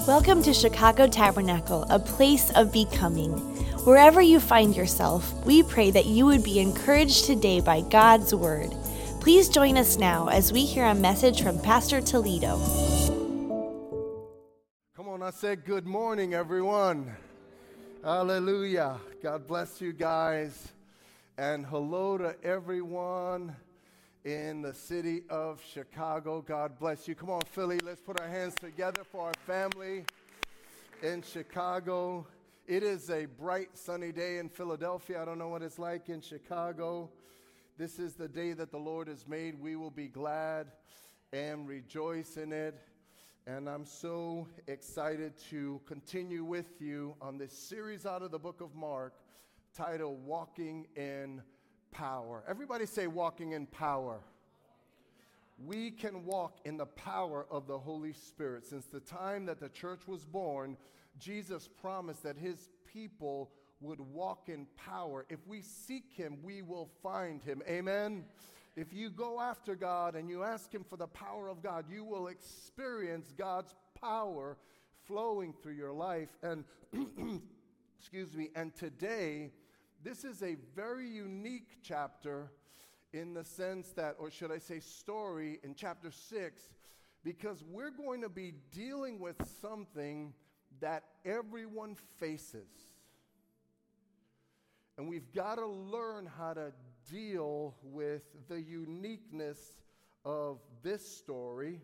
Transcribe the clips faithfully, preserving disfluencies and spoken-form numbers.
Welcome to Chicago Tabernacle, a place of becoming. Wherever you find yourself, we pray that you would be encouraged today by God's Word. Please join us now as we hear a message from Pastor Toledo. Come on, I said good morning, everyone. Hallelujah. God bless you guys. And hello to everyone in the city of Chicago. God bless you. Come on, Philly, let's put our hands together for our family in Chicago. It is a bright, sunny day in Philadelphia. I don't know what it's like in Chicago. This is the day that the Lord has made. We will be glad and rejoice in it. And I'm so excited to continue with you on this series out of the book of Mark titled Walking in Power. Everybody say walking in power. We can walk in the power of the Holy Spirit. Since the time that the church was born, Jesus promised that his people would walk in power. If we seek him, we will find him. Amen? If you go after God and you ask him for the power of God, you will experience God's power flowing through your life. And, excuse me, and today, this is a very unique chapter in the sense that, or should I say story, in chapter six, because we're going to be dealing with something that everyone faces. And we've got to learn how to deal with the uniqueness of this story.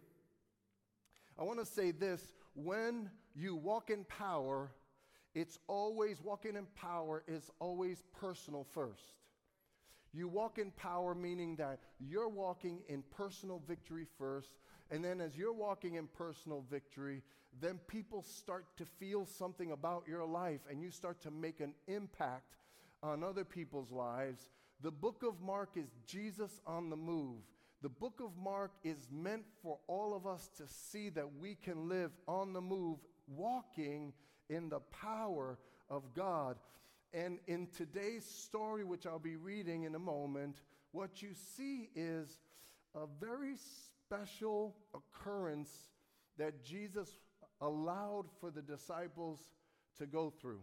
I want to say this: when you walk in power, it's always, walking in power is always personal first. You walk in power meaning that you're walking in personal victory first, and then as you're walking in personal victory, then people start to feel something about your life, and you start to make an impact on other people's lives. The book of Mark is Jesus on the move. The book of Mark is meant for all of us to see that we can live on the move, walking in the power of God. And in today's story, which I'll be reading in a moment, what you see is a very special occurrence that Jesus allowed for the disciples to go through.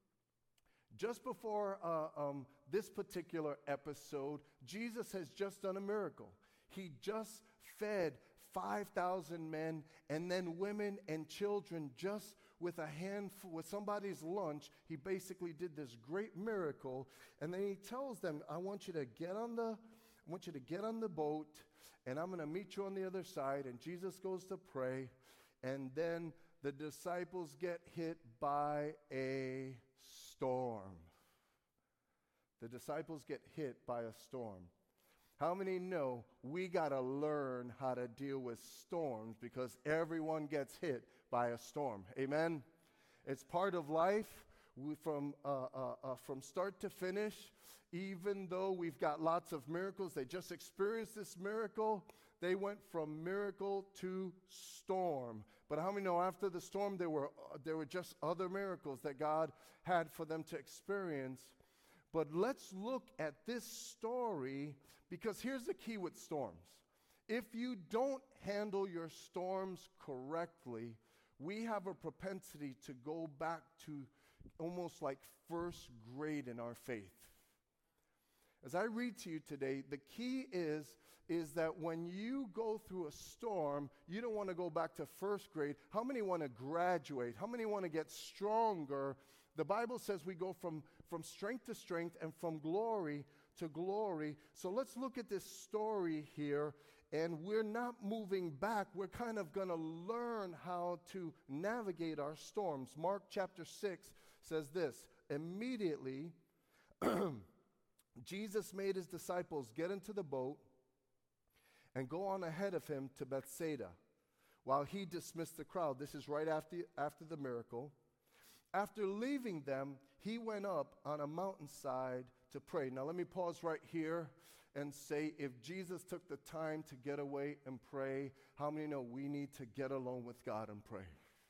Just before uh, um, this particular episode, Jesus has just done a miracle. He just fed five thousand men, and then women and children, just with a handful, with somebody's lunch. He basically did this great miracle, and then he tells them, I want you to get on the, I want you to get on the boat, and I'm going to meet you on the other side. And Jesus goes to pray, and then the disciples get hit by a storm. The disciples get hit by a storm. How many know we got to learn how to deal with storms, because everyone gets hit by a storm? Amen? It's part of life. We, from, uh, uh, uh, from start to finish, even though we've got lots of miracles, they just experienced this miracle. They went from miracle to storm. But how many know after the storm, there were, uh, there were just other miracles that God had for them to experience? But let's look at this story, because here's the key with storms. If you don't handle your storms correctly, we have a propensity to go back to almost like first grade in our faith. As I read to you today, the key is, is that when you go through a storm, you don't want to go back to first grade. How many want to graduate? How many want to get stronger? The Bible says we go from, from strength to strength and from glory to glory. So let's look at this story here, and we're not moving back. We're kind of going to learn how to navigate our storms. Mark chapter six says this: immediately, Jesus made his disciples get into the boat and go on ahead of him to Bethsaida while he dismissed the crowd. This is right after, after the miracle. After leaving them, he went up on a mountainside to pray. Now let me pause right here and say, if Jesus took the time to get away and pray, how many know we need to get alone with God and pray?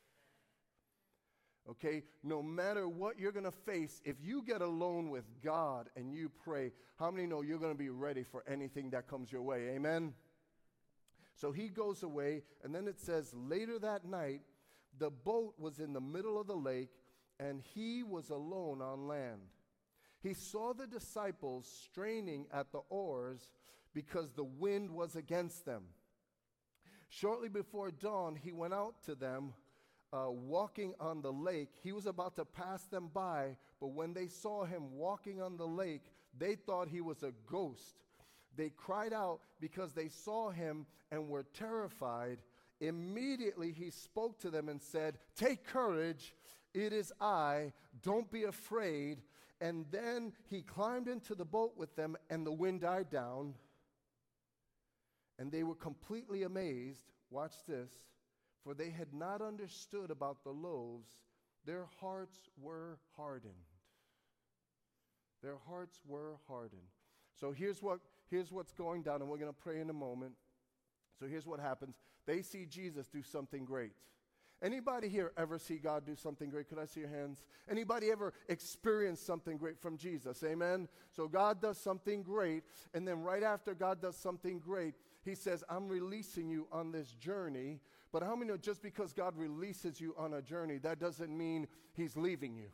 Okay, no matter what you're going to face, if you get alone with God and you pray, how many know you're going to be ready for anything that comes your way? Amen? So he goes away, and then it says, later that night, The boat was in the middle of the lake, and he was alone on land. He saw the disciples straining at the oars because the wind was against them. Shortly before dawn, he went out to them, uh, walking on the lake. He was about to pass them by, but when they saw him walking on the lake, they thought he was a ghost. They cried out because they saw him and were terrified. Immediately he spoke to them and said, "Take courage, it is I, don't be afraid." And then he climbed into the boat with them, and the wind died down. And they were completely amazed. Watch this. For they had not understood about the loaves. Their hearts were hardened. Their hearts were hardened. So here's what here's what's going down, and we're going to pray in a moment. So here's what happens. They see Jesus do something great. Anybody here ever see God do something great? Could I see your hands? Anybody ever experience something great from Jesus? Amen? So God does something great, and then right after God does something great, he says, I'm releasing you on this journey. But how many know just because God releases you on a journey, that doesn't mean he's leaving you?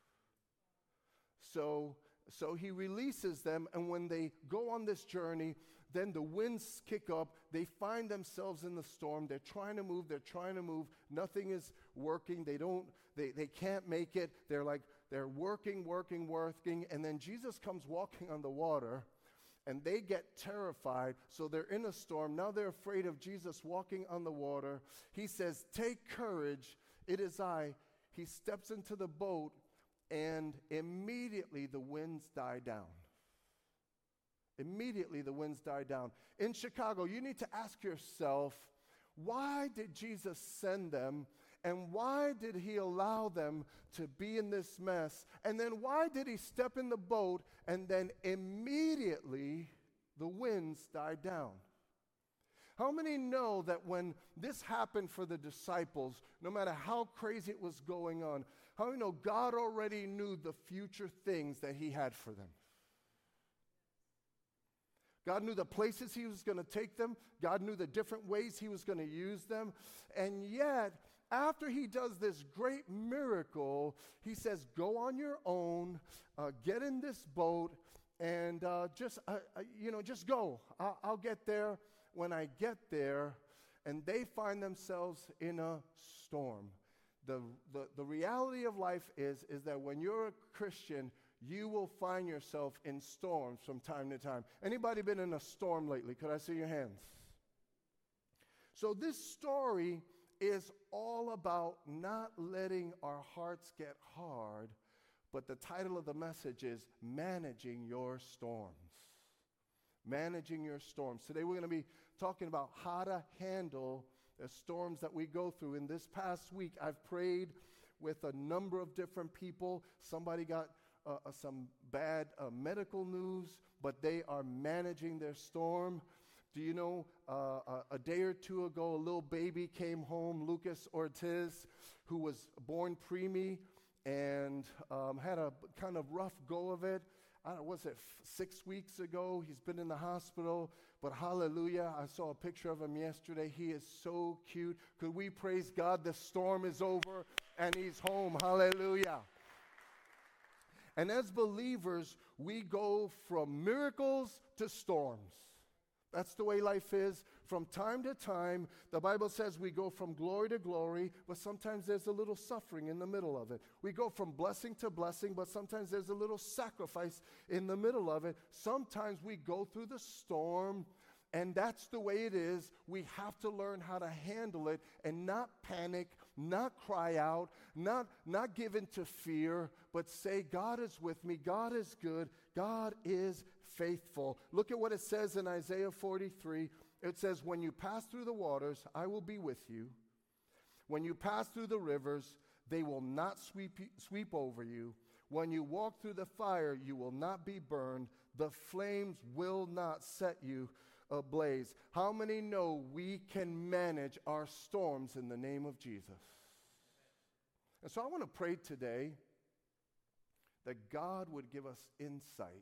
So, so he releases them, and when they go on this journey, then the winds kick up. They find themselves in the storm. They're trying to move. They're trying to move. Nothing is working. They don't, they, they can't make it. They're like, they're working, working, working. And then Jesus comes walking on the water, and they get terrified. So they're in a storm. Now they're afraid of Jesus walking on the water. He says, "Take courage. It is I." He steps into the boat, and immediately the winds die down. Immediately the winds die down. In Chicago, you need to ask yourself, why did Jesus send them? And why did he allow them to be in this mess? And then why did he step in the boat and then immediately the winds died down? How many know that when this happened for the disciples, no matter how crazy it was going on, how many know God already knew the future things that he had for them? God knew the places he was going to take them. God knew the different ways he was going to use them. And yet, after he does this great miracle, he says, go on your own, uh, get in this boat, and uh, just, uh, uh, you know, just go. I'll, I'll get there when I get there. And they find themselves in a storm. The, the, the reality of life is, is that when you're a Christian, you will find yourself in storms from time to time. Anybody been in a storm lately? Could I see your hands? So this story is all about not letting our hearts get hard, but the title of the message is Managing Your Storms. Managing your storms. Today we're going to be talking about how to handle the storms that we go through. In this past week, I've prayed with a number of different people. Somebody got Uh, uh, some bad uh, medical news, but they are managing their storm. Do you know, uh, a, a day or two ago, a little baby came home, Lucas Ortiz, who was born preemie and um, had a kind of rough go of it. I don't know, was it f- six weeks ago? He's been in the hospital, but hallelujah, I saw a picture of him yesterday. He is so cute. Could we praise God? The storm is over and he's home. Hallelujah. And as believers, we go from miracles to storms. That's the way life is. From time to time, the Bible says we go from glory to glory, but sometimes there's a little suffering in the middle of it. We go from blessing to blessing, but sometimes there's a little sacrifice in the middle of it. Sometimes we go through the storm, and that's the way it is. We have to learn how to handle it and not panic, not cry out, not, not give in to fear, but say, God is with me, God is good, God is faithful. Look at what it says in Isaiah forty-three. It says, when you pass through the waters, I will be with you. When you pass through the rivers, they will not sweep, sweep over you. When you walk through the fire, you will not be burned. The flames will not set you ablaze. How many know we can manage our storms in the name of Jesus? And so I want to pray today that God would give us insight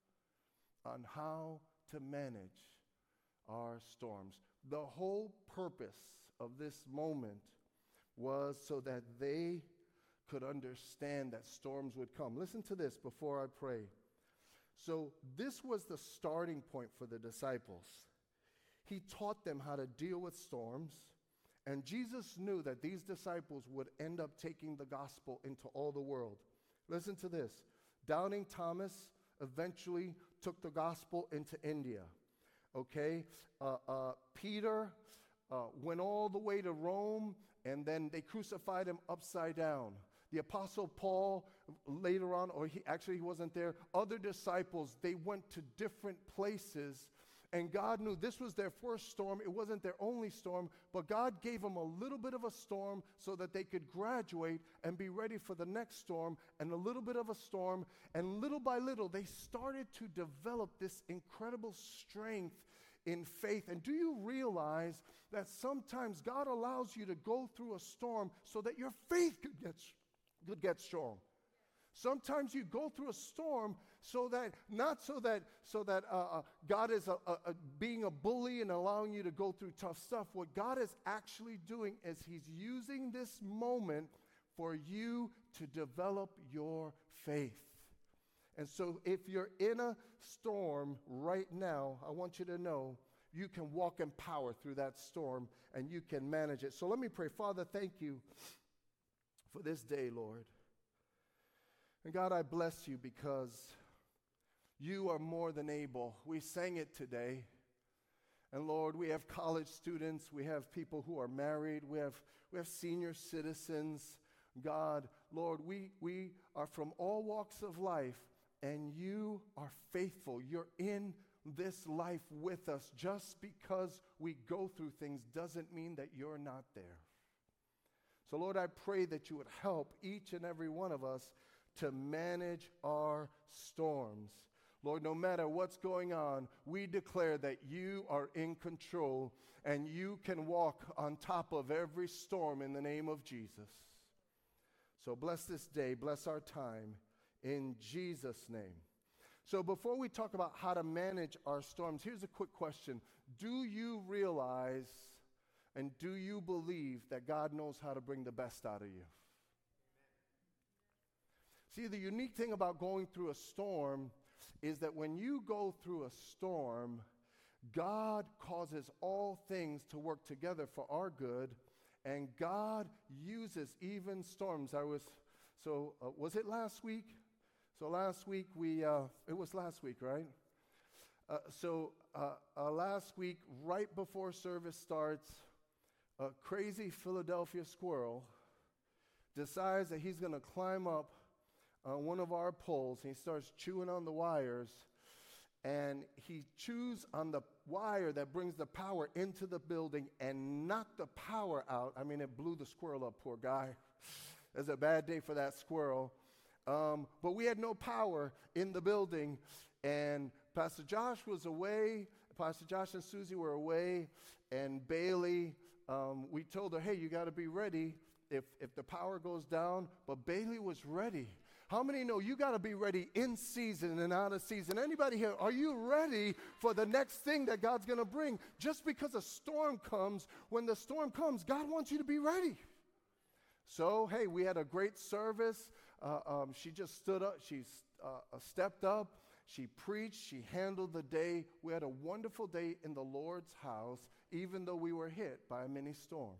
on how to manage our storms. The whole purpose of this moment was so that they could understand that storms would come. Listen to this before I pray. So this was the starting point for the disciples. He taught them how to deal with storms, and Jesus knew that these disciples would end up taking the gospel into all the world. Listen to this. Doubting Thomas eventually took the gospel into India. Okay? Uh, uh, Peter uh, went all the way to Rome, and then they crucified him upside down. The Apostle Paul, later on, or he actually he wasn't there, other disciples, they went to different places, and God knew this was their first storm. It wasn't their only storm, but God gave them a little bit of a storm so that they could graduate and be ready for the next storm, and a little bit of a storm, and little by little, they started to develop this incredible strength in faith. And do you realize that sometimes God allows you to go through a storm so that your faith could get strong? Could get strong. Sometimes you go through a storm so that, not so that, so that uh, uh, God is a, a, a being a bully and allowing you to go through tough stuff. What God is actually doing is He's using this moment for you to develop your faith. And so if you're in a storm right now, I want you to know you can walk in power through that storm and you can manage it. So let me pray. Father, thank you for this day, Lord. And God, I bless you because you are more than able. We sang it today. And Lord, we have college students, we have people who are married, we have we have senior citizens. God, Lord, we, we are from all walks of life, and you are faithful. You're in this life with us. Just because we go through things doesn't mean that you're not there. So, Lord, I pray that you would help each and every one of us to manage our storms. Lord, no matter what's going on, we declare that you are in control and you can walk on top of every storm in the name of Jesus. So bless this day, bless our time in Jesus' name. So before we talk about how to manage our storms, here's a quick question. Do you realize and do you believe that God knows how to bring the best out of you? See, the unique thing about going through a storm is that when you go through a storm, God causes all things to work together for our good, and God uses even storms. I was, so uh, was it last week? So last week we, uh, it was last week, right? Uh, so uh, uh, last week, right before service starts, a crazy Philadelphia squirrel decides that he's going to climb up on one of our poles. He starts chewing on the wires, and he chews on the wire that brings the power into the building and knocked the power out. I mean, it blew the squirrel up, poor guy. It was a bad day for that squirrel. Um, but we had no power in the building, and Pastor Josh was away. Pastor Josh and Susie were away, and Bailey, um, we told her, hey, you got to be ready if, if the power goes down. But Bailey was ready. How many know you got to be ready in season and out of season? Anybody here, are you ready for the next thing that God's going to bring? Just because a storm comes, when the storm comes, God wants you to be ready. So, hey, we had a great service. Uh, um, she just stood up. She uh, stepped up. She preached. She handled the day. We had a wonderful day in the Lord's house, even though we were hit by a mini storm.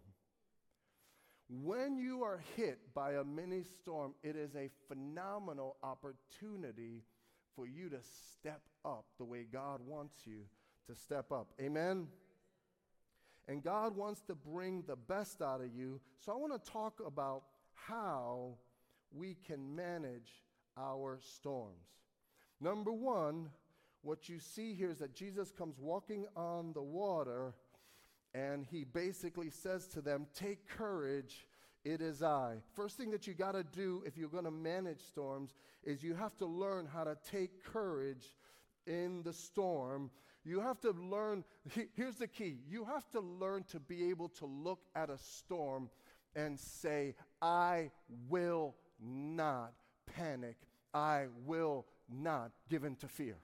When you are hit by a mini storm, it is a phenomenal opportunity for you to step up the way God wants you to step up. Amen? And God wants to bring the best out of you. So I want to talk about how we can manage our storms. Number one, what you see here is that Jesus comes walking on the water, and he basically says to them, take courage, it is I. First thing that you got to do if you're going to manage storms is you have to learn how to take courage in the storm. You have to learn, he, here's the key, you have to learn to be able to look at a storm and say, I will not panic. I will not give in to fear.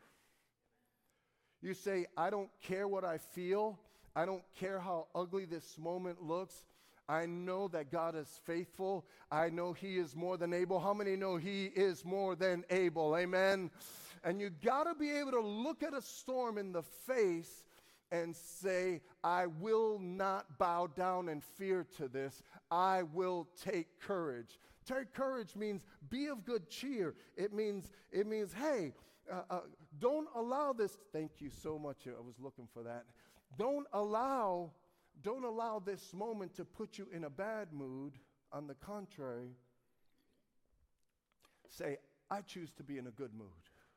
You say, I don't care what I feel. I don't care how ugly this moment looks. I know that God is faithful. I know He is more than able. How many know He is more than able? Amen. And you got to be able to look at a storm in the face and say, I will not bow down in fear to this. I will take courage. Take courage means be of good cheer. It means, it means, hey, uh, uh, don't allow this. Thank you so much. I was looking for that. Don't allow, don't allow this moment to put you in a bad mood. On the contrary, say, I choose to be in a good mood.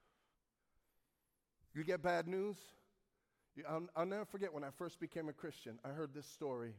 You get bad news? You, I'll, I'll never forget when I first became a Christian. I heard this story.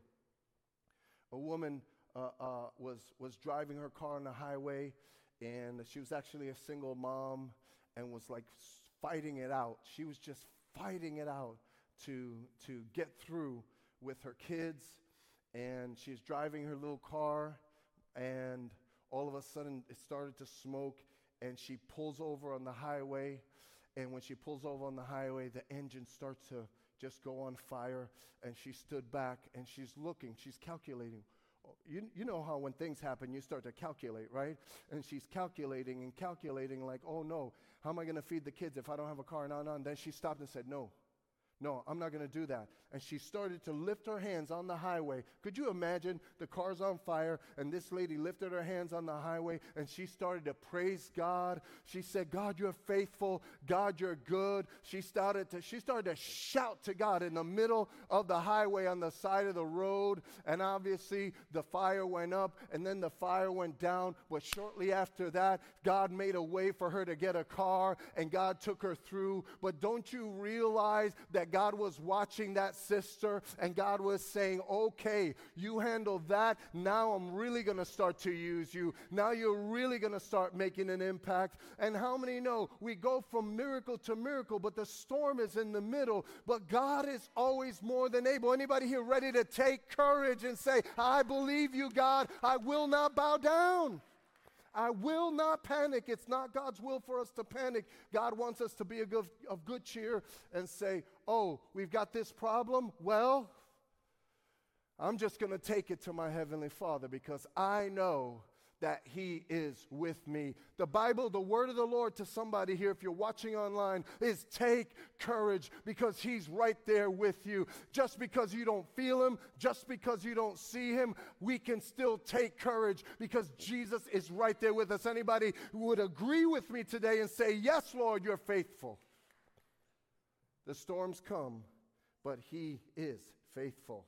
A woman uh, uh, was, was driving her car on the highway, and she was actually a single mom and was like fighting it out. She was just fighting it out to, to get through with her kids, and she's driving her little car, and all of a sudden it started to smoke, and she pulls over on the highway. And when she pulls over on the highway, the engine starts to just go on fire. And she stood back, and she's looking. She's calculating. You, you know how when things happen, you start to calculate, right? And she's calculating and calculating like, oh, no, how am I going to feed the kids if I don't have a car? No, no. And then she stopped and said, no. No, I'm not going to do that. And she started to lift her hands on the highway. Could you imagine the car's on fire and this lady lifted her hands on the highway and she started to praise God. She said, God, you're faithful. God, you're good. She started to, she started to shout to God in the middle of the highway on the side of the road. And obviously the fire went up and then the fire went down. But shortly after that, God made a way for her to get a car and God took her through. But don't you realize that God was watching that sister and God was saying, okay, you handle that. Now I'm really going to start to use you. Now you're really going to start making an impact. And how many know we go from miracle to miracle, but the storm is in the middle, but God is always more than able. Anybody here ready to take courage and say, I believe you, God. I will not bow down. I will not panic. It's not God's will for us to panic. God wants us to be a good, of good cheer and say, oh, we've got this problem. Well, I'm just going to take it to my Heavenly Father because I know that He is with me. The Bible, the word of the Lord to somebody here, if you're watching online, is take courage because He's right there with you. Just because you don't feel Him, just because you don't see Him, we can still take courage because Jesus is right there with us. Anybody would agree with me today and say, yes, Lord, you're faithful. The storms come, but He is faithful.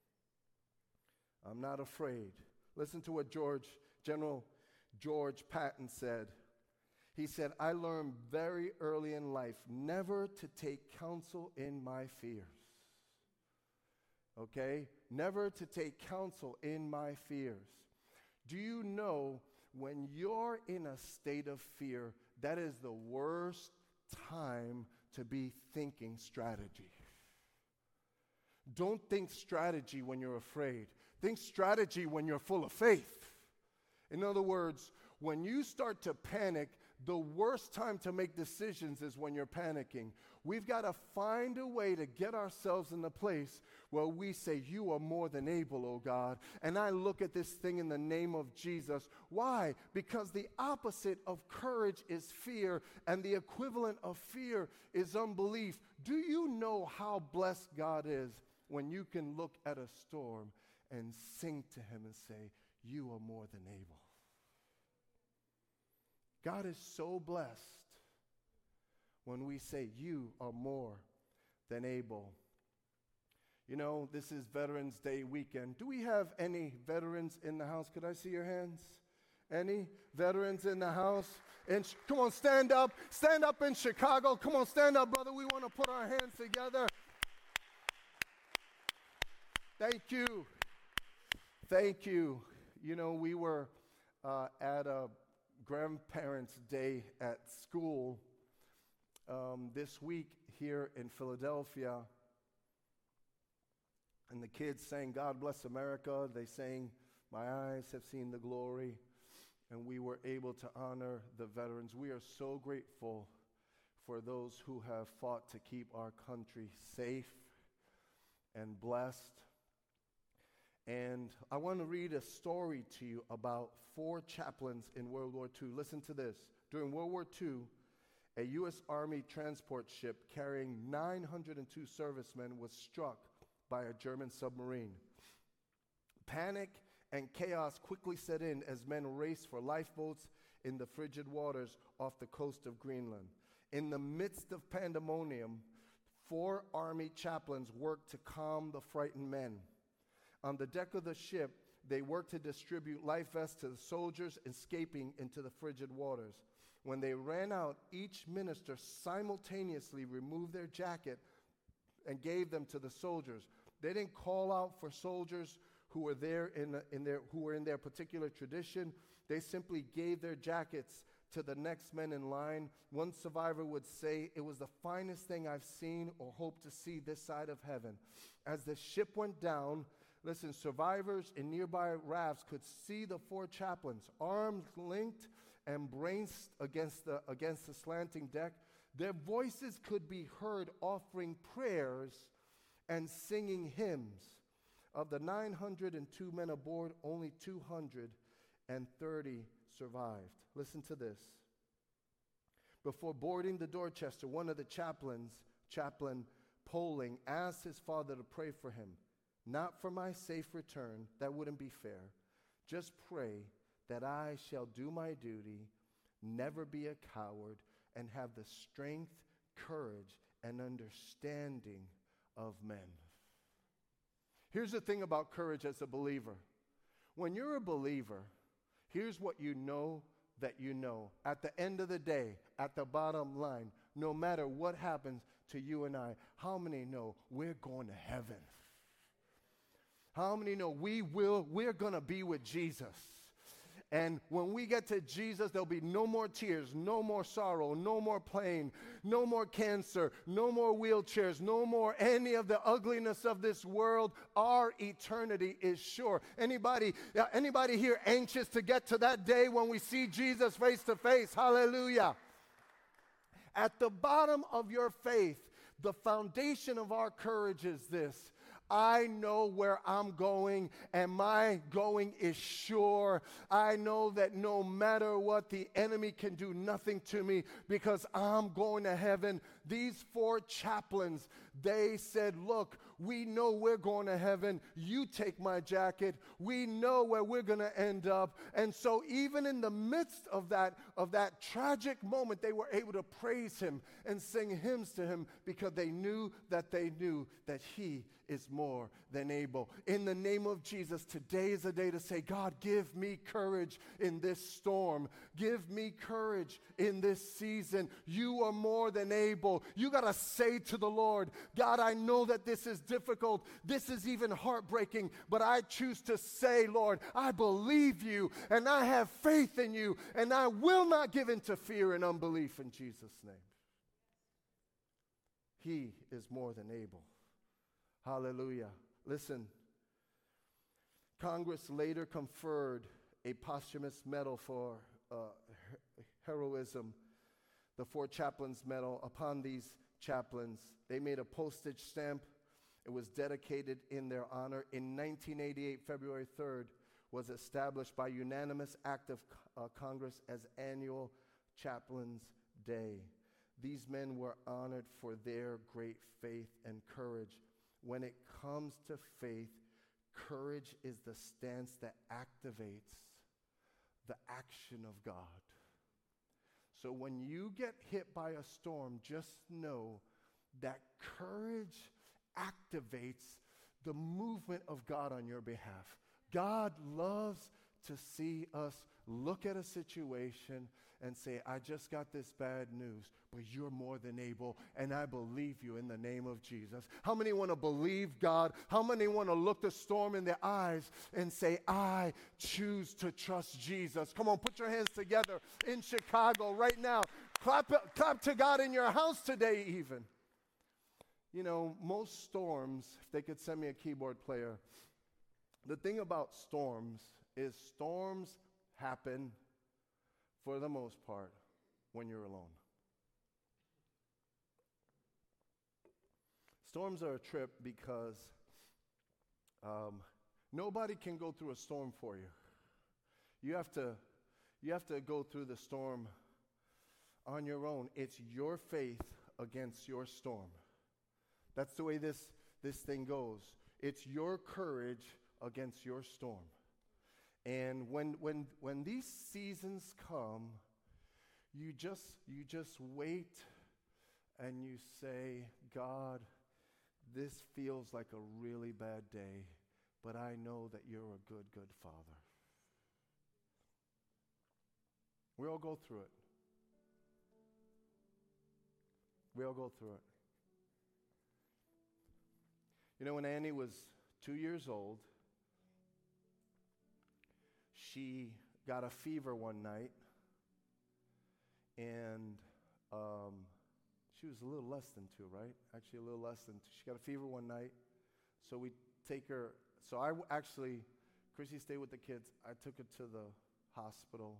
I'm not afraid. Listen to what George General George Patton said. He said, I learned very early in life never to take counsel in my fears. Okay? Never to take counsel in my fears. Do you know when you're in a state of fear, that is the worst time to be thinking strategy? Don't think strategy when you're afraid. Think strategy when you're full of faith. In other words, when you start to panic, the worst time to make decisions is when you're panicking. We've got to find a way to get ourselves in the place where we say, you are more than able, oh God. And I look at this thing in the name of Jesus. Why? Because the opposite of courage is fear, and the equivalent of fear is unbelief. Do you know how blessed God is when you can look at a storm and sing to Him and say, you are more than able? God is so blessed when we say, you are more than able. You know, this is Veterans Day weekend. Do we have any veterans in the house? Could I see your hands? Any veterans in the house? And sh- come on, stand up. Stand up in Chicago. Come on, stand up, brother. We want to put our hands together. Thank you. Thank you. You know, we were uh, at a Grandparents' Day at school um, this week here in Philadelphia. And the kids sang, God Bless America. They sang, My Eyes Have Seen the Glory. And we were able to honor the veterans. We are so grateful for those who have fought to keep our country safe and blessed. And I want to read a story to you about four chaplains in World War Two. Listen to this. During World War Two, a U S Army transport ship carrying nine hundred two servicemen was struck by a German submarine. Panic and chaos quickly set in as men raced for lifeboats in the frigid waters off the coast of Greenland. In the midst of pandemonium, four Army chaplains worked to calm the frightened men. On the deck of the ship, they worked to distribute life vests to the soldiers escaping into the frigid waters. When they ran out, each minister simultaneously removed their jacket and gave them to the soldiers. They didn't call out for soldiers who were there in, in their who were in their particular tradition. They simply gave their jackets to the next men in line. One survivor would say, "It was the finest thing I've seen or hope to see this side of heaven." As the ship went down, listen, survivors in nearby rafts could see the four chaplains, arms linked and braced against the, against the slanting deck. Their voices could be heard offering prayers and singing hymns. Of the nine hundred two men aboard, only two hundred thirty survived. Listen to this. Before boarding the Dorchester, one of the chaplains, Chaplain Poling, asked his father to pray for him. "Not for my safe return, that wouldn't be fair. Just pray that I shall do my duty, never be a coward, and have the strength, courage, and understanding of men." Here's the thing about courage as a believer. When you're a believer, here's what you know that you know. At the end of the day, at the bottom line, no matter what happens to you and I, how many know we're going to heaven? How many know we will, we're going to be with Jesus? And when we get to Jesus, there'll be no more tears, no more sorrow, no more pain, no more cancer, no more wheelchairs, no more any of the ugliness of this world. Our eternity is sure. Anybody, uh, anybody here anxious to get to that day when we see Jesus face to face? Hallelujah. At the bottom of your faith, the foundation of our courage is this: I know where I'm going, and my going is sure. I know that no matter what, the enemy can do nothing to me because I'm going to heaven. These four chaplains, they said, "Look, we know we're going to heaven. You take my jacket. We know where we're going to end up." And so even in the midst of that, of that tragic moment, they were able to praise him and sing hymns to him because they knew that they knew that he is more than able. In the name of Jesus, today is a day to say, "God, give me courage in this storm. Give me courage in this season. You are more than able." You got to say to the Lord, "God, I know that this is difficult. This is even heartbreaking, but I choose to say, Lord, I believe you and I have faith in you and I will not give in to fear and unbelief in Jesus' name." He is more than able. Hallelujah. Listen, Congress later conferred a posthumous medal for uh, her- heroism, the Four Chaplains Medal, upon these chaplains. They made a postage stamp. It was dedicated in their honor. In nineteen eighty-eight, February third, was established by unanimous act of uh, Congress as annual Chaplains Day. These men were honored for their great faith and courage. When it comes to faith, courage is the stance that activates the action of God. So when you get hit by a storm, just know that courage activates the movement of God on your behalf. God loves to see us look at a situation and say, "I just got this bad news, but you're more than able, and I believe you in the name of Jesus." How many want to believe God? How many want to look the storm in their eyes and say, "I choose to trust Jesus"? Come on, put your hands together in Chicago right now. Clap, clap to God in your house today even. You know, most storms, if they could send me a keyboard player, the thing about storms is storms happen, for the most part, when you're alone. Storms are a trip because um, Nobody can go through a storm for you. You have to, you have to go through the storm on your own. It's your faith against your storm. That's the way this, this thing goes. It's your courage against your storm. And when when when these seasons come, you just you just wait and you say, God, this feels like a really bad day, but I know that you're a good, good Father. We all go through it. We all go through it. You know, when Annie was two years old, she got a fever one night, and um, she was a little less than two, right? Actually, a little less than two. She got a fever one night, so we take her. So I w- actually, Chrissy stayed with the kids. I took her to the hospital,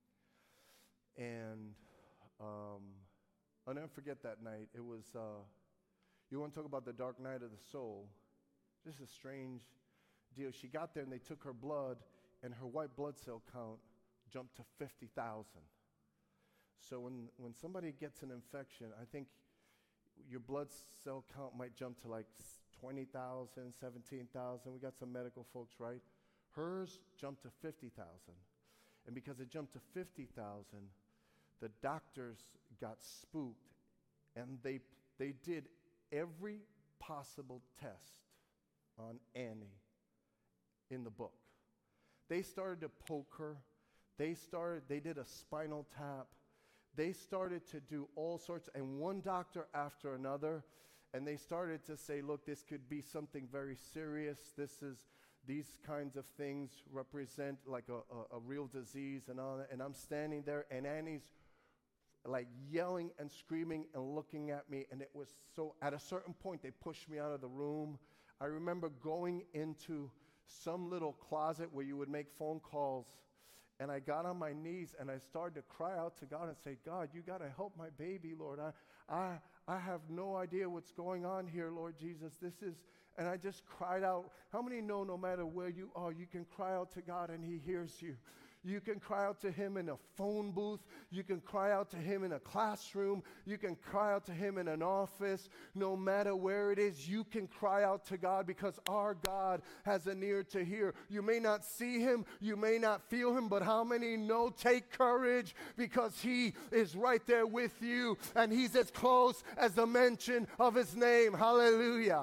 and um, I'll never forget that night. It was, uh, you want to talk about the dark night of the soul, just a strange deal. She got there, and they took her blood, and her white blood cell count jumped to fifty thousand. So when, when somebody gets an infection, I think your blood cell count might jump to like twenty thousand, seventeen thousand. We got some medical folks, right? Hers jumped to fifty thousand. And because it jumped to fifty thousand, the doctors got spooked, and they they did every possible test on Annie in the book. They started to poke her. They started, they did a spinal tap. They started to do all sorts, and one doctor after another, and they started to say, look, this could be something very serious. This is, these kinds of things represent like a, a, a real disease and all that. And I'm standing there, and Annie's like yelling and screaming and looking at me, and it was so, at a certain point, they pushed me out of the room. I remember going into some little closet where you would make phone calls, and I got on my knees and I started to cry out to God and say, God, you got to help my baby, Lord. I, I, I have no idea what's going on here, Lord Jesus. This is, and I just cried out. How many know no matter where you are, you can cry out to God and he hears you? You can cry out to him in a phone booth. You can cry out to him in a classroom. You can cry out to him in an office. No matter where it is, you can cry out to God, because our God has an ear to hear. You may not see him. You may not feel him. But how many know? Take courage, because he is right there with you. And he's as close as the mention of his name. Hallelujah.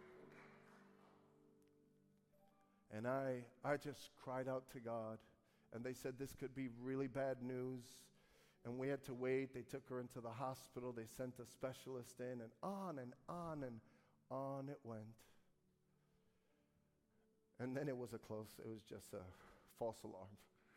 And I, I just cried out to God. And they said this could be really bad news. And we had to wait. They took her into the hospital. They sent a specialist in, and on and on and on it went. And then it was a close, it was just a false alarm.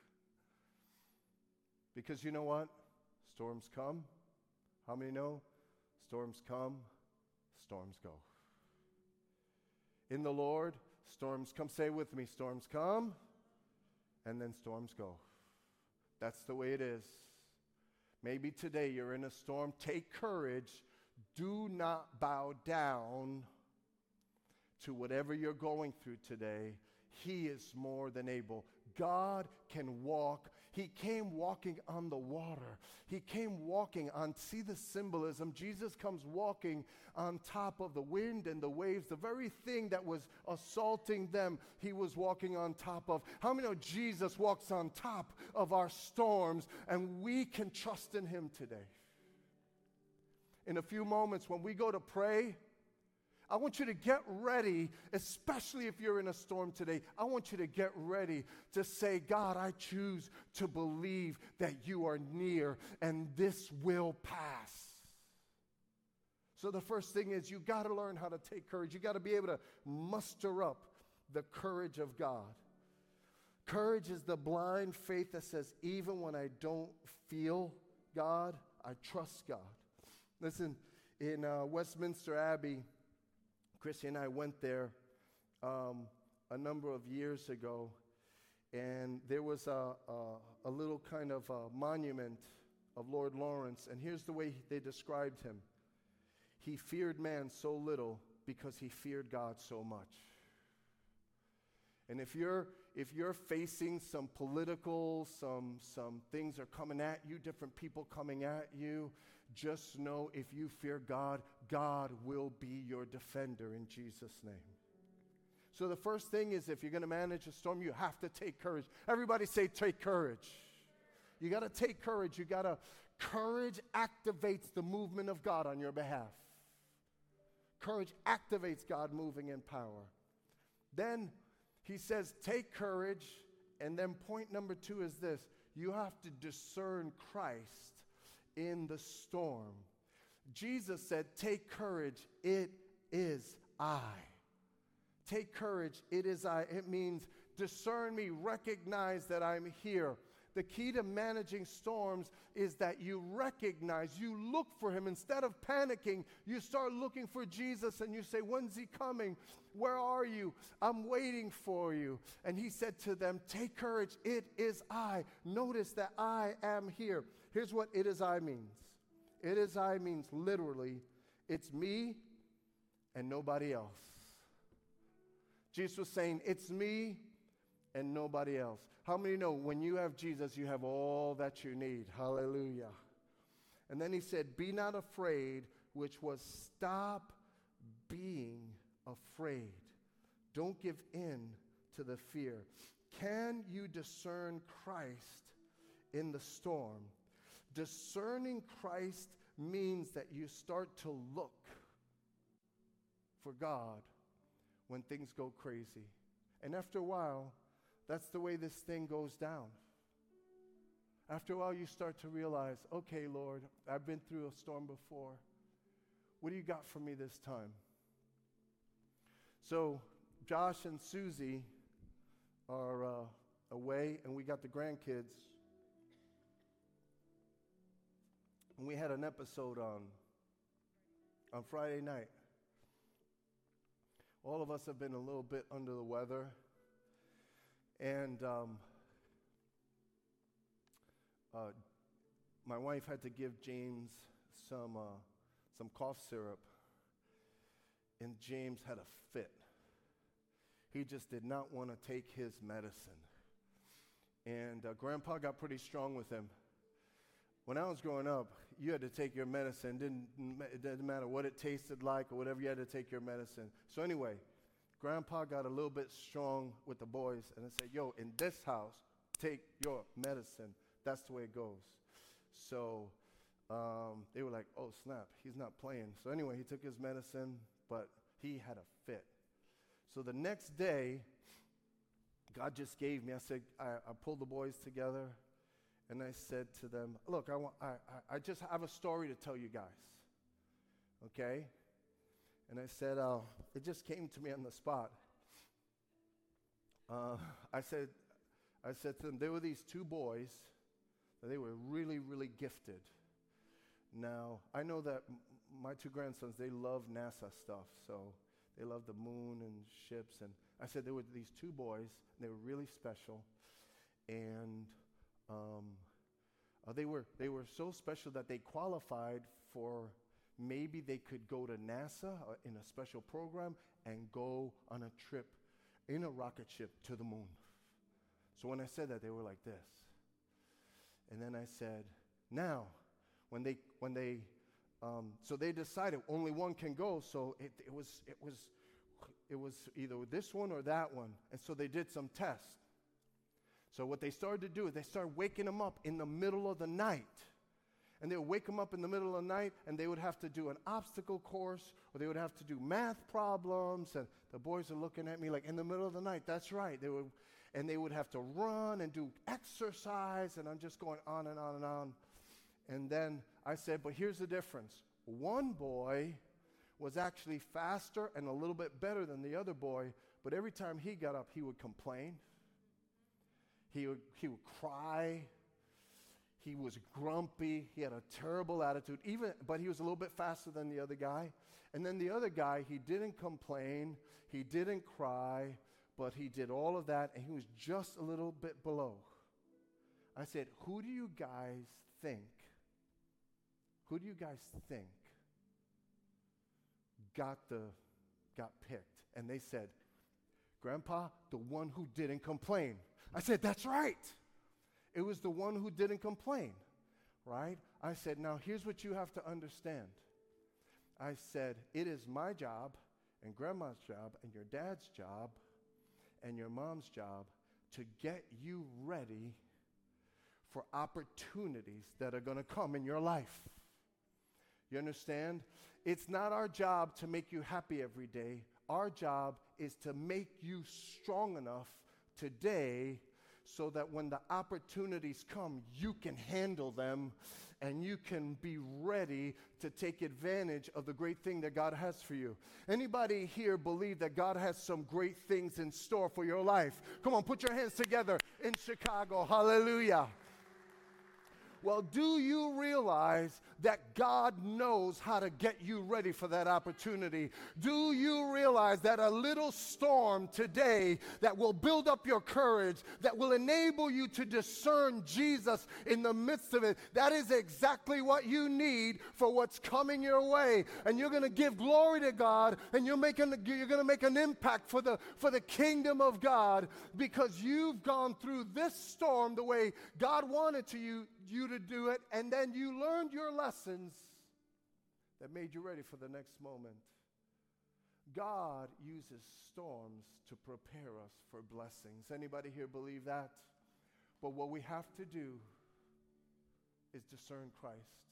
Because you know what? Storms come. How many know? Storms come, storms go. In the Lord, storms come. Say with me, storms come. And then storms go. That's the way it is. Maybe today you're in a storm. Take courage. Do not bow down to whatever you're going through today. He is more than able. God can walk. He came walking on the water. He came walking on, see the symbolism. Jesus comes walking on top of the wind and the waves. The very thing that was assaulting them, he was walking on top of. How many know Jesus walks on top of our storms, and we can trust in him today? In a few moments, when we go to pray, I want you to get ready, especially if you're in a storm today. I want you to get ready to say, God, I choose to believe that you are near and this will pass. So the first thing is you got to learn how to take courage. You got to be able to muster up the courage of God. Courage is the blind faith that says, even when I don't feel God, I trust God. Listen, in uh, Westminster Abbey, Chrissy and I went there um, a number of years ago, and there was a, a, a little kind of a monument of Lord Lawrence, and here's the way they described him. He feared man so little because he feared God so much. And if you're if you're facing some political, some some things are coming at you, different people coming at you, just know if you fear God, God will be your defender in Jesus' name. So the first thing is, if you're going to manage a storm, you have to take courage. Everybody say, take courage. You got to take courage. You got to, courage activates the movement of God on your behalf. Courage activates God moving in power. Then he says, take courage. And then point number two is this. You have to discern Christ in the storm. Jesus said, take courage. It is I. Take courage. It is I. It means discern me. Recognize that I'm here. The key to managing storms is that you recognize, you look for him. Instead of panicking, you start looking for Jesus and you say, when's he coming? Where are you? I'm waiting for you. And he said to them, take courage. It is I. Notice that I am here. Here's what it is I means. It is I means literally, it's me and nobody else. Jesus was saying, it's me and nobody else. How many know when you have Jesus, you have all that you need? Hallelujah. And then he said, be not afraid, which was stop being afraid. Don't give in to the fear. Can you discern Christ in the storm? Discerning Christ means that you start to look for God when things go crazy. And after a while, that's the way this thing goes down. After a while, you start to realize, okay, Lord, I've been through a storm before. What do you got for me this time? So Josh and Susie are uh, away, and we got the grandkids. And we had an episode on, on Friday night. All of us have been a little bit under the weather. And um, uh, my wife had to give James some uh, some cough syrup, and James had a fit. He just did not want to take his medicine. And uh, Grandpa got pretty strong with him. When I was growing up, you had to take your medicine. Didn't, it didn't matter what it tasted like or whatever, you had to take your medicine. So anyway, Grandpa got a little bit strong with the boys and I said, yo, in this house, take your medicine. That's the way it goes. So um, they were like, oh, snap, he's not playing. So anyway, he took his medicine, but he had a fit. So the next day, God just gave me, I said, I, I pulled the boys together and I said to them, look, I, want, I, I, I just have a story to tell you guys, okay? And I said, uh, it just came to me on the spot. Uh, I said, I said to them, there were these two boys, they were really, really gifted. Now, I know that m- my two grandsons, they love NASA stuff, so they love the moon and ships. And I said there were these two boys, and they were really special, and um, uh, they were they were so special that they qualified for maybe they could go to NASA uh, in a special program and go on a trip in a rocket ship to the moon. So when I said that, they were like this. And then I said, now, when they, when they, um, so they decided only one can go, so it, it was, it was, it was either this one or that one. And so they did some tests. So what they started to do is they started waking them up in the middle of the night. And they would wake them up in the middle of the night, and they would have to do an obstacle course, or they would have to do math problems. And the boys are looking at me like, in the middle of the night, that's right. They would, and they would have to run and do exercise, and I'm just going on and on and on. And then I said, but here's the difference. One boy was actually faster and a little bit better than the other boy, but every time he got up, he would complain. He would, he would cry. He was grumpy. He had a terrible attitude, even, but he was a little bit faster than the other guy. And then the other guy, he didn't complain. He didn't cry, but he did all of that, and he was just a little bit below. I said, who do you guys think? Who do you guys think got the got picked? And they said, Grandpa, the one who didn't complain. I said, that's right. It was the one who didn't complain, right? I said, now here's what you have to understand. I said, it is my job and Grandma's job and your dad's job and your mom's job to get you ready for opportunities that are going to come in your life. You understand? It's not our job to make you happy every day. Our job is to make you strong enough today so that when the opportunities come, you can handle them and you can be ready to take advantage of the great thing that God has for you. Anybody here believe that God has some great things in store for your life? Come on, put your hands together in Chicago. Hallelujah. Well, do you realize that God knows how to get you ready for that opportunity? Do you realize that a little storm today that will build up your courage, that will enable you to discern Jesus in the midst of it, that is exactly what you need for what's coming your way. And you're going to give glory to God, and you're making you're going to make an impact for the for the kingdom of God because you've gone through this storm the way God wanted to you you to do it, and then you learned your lessons that made you ready for the next moment. God uses storms to prepare us for blessings. Anybody here believe that? But what we have to do is discern Christ.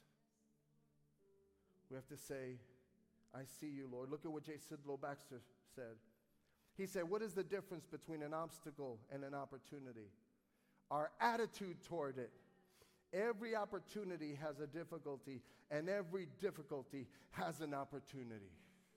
We have to say, I see you, Lord. Look at what J. Sidlow Baxter said. He said, what is the difference between an obstacle and an opportunity? Our attitude toward it. Every opportunity has a difficulty, and every difficulty has an opportunity.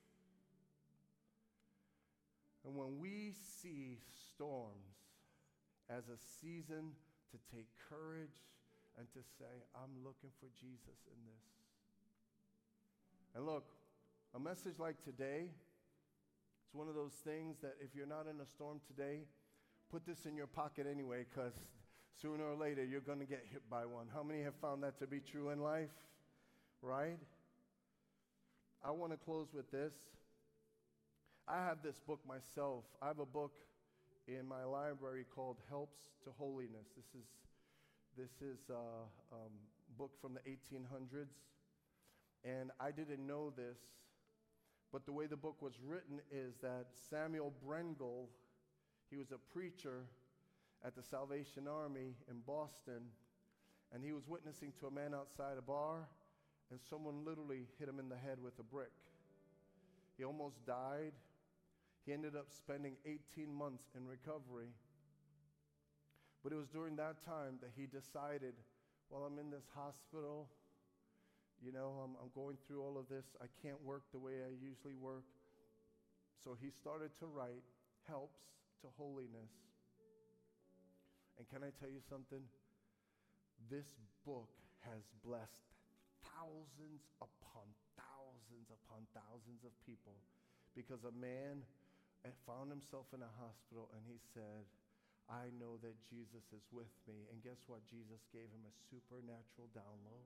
And when we see storms as a season to take courage and to say, I'm looking for Jesus in this. And look, a message like today, it's one of those things that if you're not in a storm today, put this in your pocket anyway, because sooner or later, you're going to get hit by one. How many have found that to be true in life? Right? I want to close with this. I have this book myself. I have a book in my library called Helps to Holiness. This is this is a um, book from the eighteen hundreds. And I didn't know this, but the way the book was written is that Samuel Brengel, he was a preacher at the Salvation Army in Boston, and he was witnessing to a man outside a bar, and someone literally hit him in the head with a brick. He almost died. He ended up spending eighteen months in recovery. But it was during that time that he decided, well, I'm in this hospital, you know, I'm, I'm going through all of this. I can't work the way I usually work. So he started to write Helps to Holiness. And can I tell you something? This book has blessed thousands upon thousands upon thousands of people because a man found himself in a hospital and he said, I know that Jesus is with me. And guess what? Jesus gave him a supernatural download.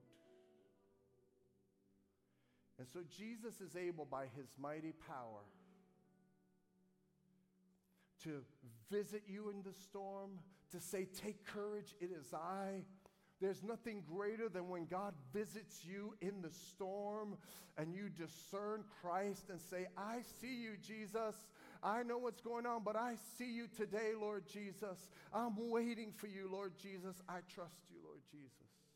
And so Jesus is able by his mighty power to visit you in the storm, to say, take courage, it is I. There's nothing greater than when God visits you in the storm and you discern Christ and say, I see you, Jesus. I know what's going on, but I see you today, Lord Jesus. I'm waiting for you, Lord Jesus. I trust you, Lord Jesus.